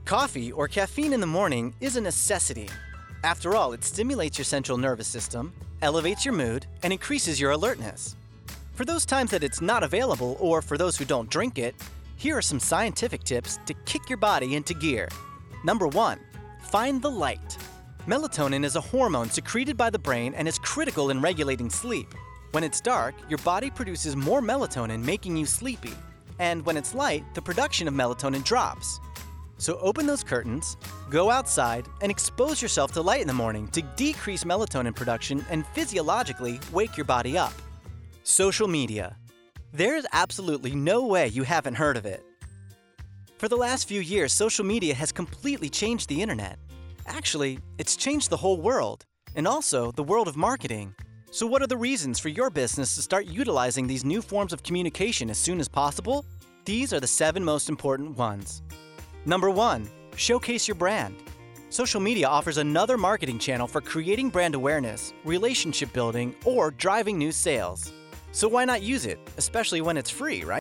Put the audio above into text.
Coffee or caffeine in the morning is a necessity. After all, it stimulates your central nervous system, elevates your mood, and increases your alertness. For those times that it's not available, or for those who don't drink it, here are some scientific tips to kick your body into gear. Number 1. Find the light. Melatonin is a hormone secreted by the brain and is critical in regulating sleep. When it's dark, your body produces more melatonin, making you sleepy. And when it's light, the production of melatonin drops. So open those curtains, go outside, and expose yourself to light in the morning to decrease melatonin production and physiologically wake your body up. Social media. There's absolutely no way you haven't heard of it. For the last few years, social media has completely changed the internet. Actually, it's changed the whole world, and also the world of marketing. So what are the reasons for your business to start utilizing these new forms of communication as soon as possible? These are the 7 most important ones. Number 1. Showcase your brand. Social media offers another marketing channel for creating brand awareness, relationship building, or driving new sales. So why not use it, especially when it's free, right?